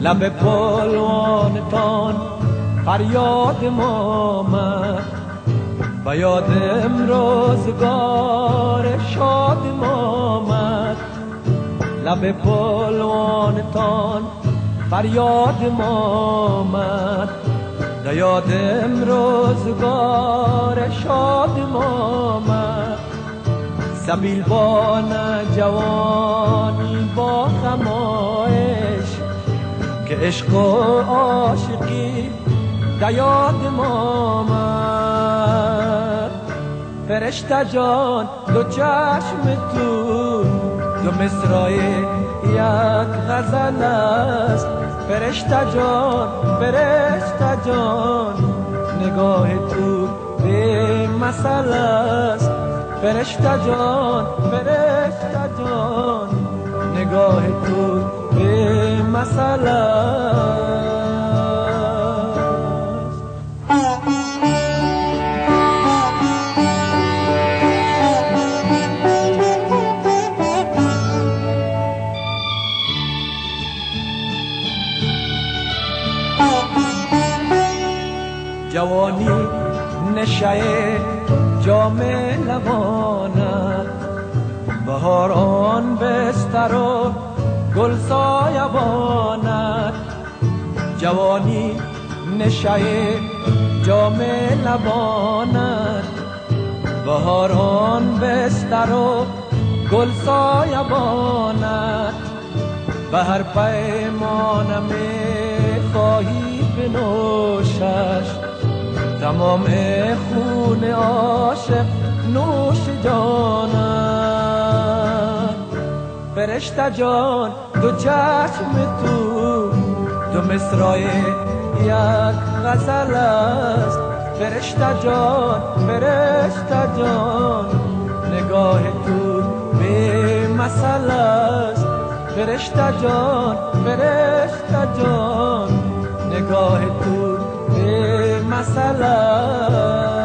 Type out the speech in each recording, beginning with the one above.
لب پلوانتان فریاد ما آمد و یادم روزگار شاد ما آمد. لب پلوانتان فریاد ما آمد و یادم روزگار شاد ما آمد. سبیل با جوانی با خمایش که عشق و عاشقی در یاد ما آمد. فرشته جان دو چشم تو دو مصرع یک غزل است. فرشته جان نگاه تو به مثل است. فرشته جان نگاه تو به مثل است. جوانی نشه جام لبانت، بهاران بستر و گل سایبانت. جوانی نشه جام لبانت، بهاران بستر و گل سایبانت. به هر پیمانم خواهی بنوشش، تمام خون عاشق نوش جانت. فرشته جان دو چشم تو دو مصرع یک غزل است. فرشته جان نگاه تو به مثل است. فرشته جان نگاه تو به مثل است.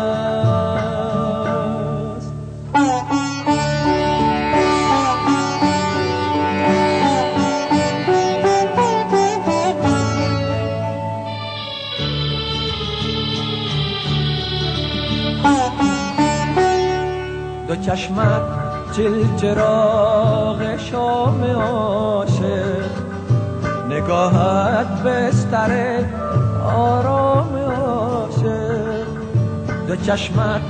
دو چشمت چراغ شام عاشق، نگاهت بستر آرام عاشق. دو چشمت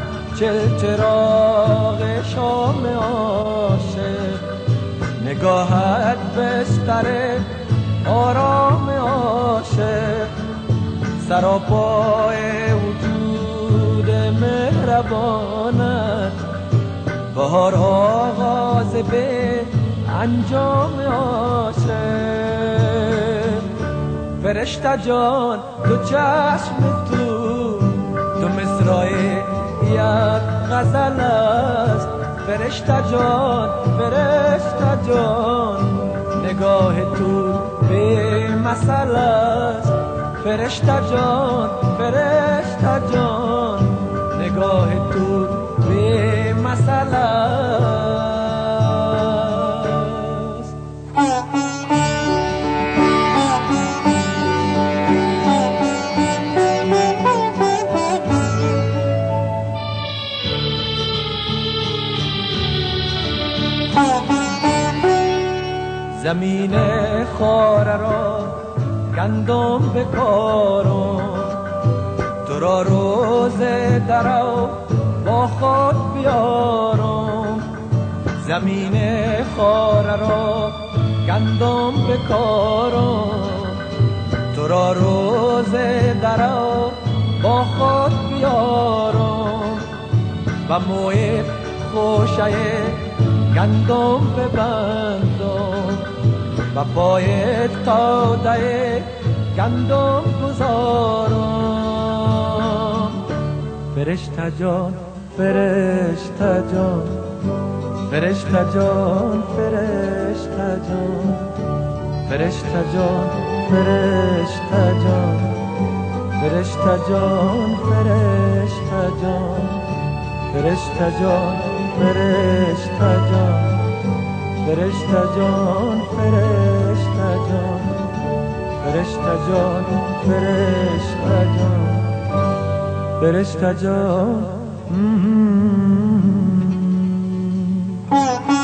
چراغ شام عاشق، نگاهت بستر آرام عاشق. سراپای وجود مهربانت، بهار آغاز به انجام عاشق. فرشته جان دو چشم تو دو مصرع یک غزل است. فرشته جان نگاه تو به مثل است. فرشته جان نگاه تو به مثل است. زمین خاره را گندم بکارم، تو را روز درو با خود بیارم. زمین خاره را گندم بکارم، تو را روز درو با خود بیارم. و موی خوشه گندم ببندم، و پای تاده گندم گذارم. فرشته جان فرشته جان فرشته جان فرشته جان فرشته جان فرشته جان فرشته جان فرشته جان فرشته جان فرشته جان فرشته جان فرشته جان فرشته جان فرشته جان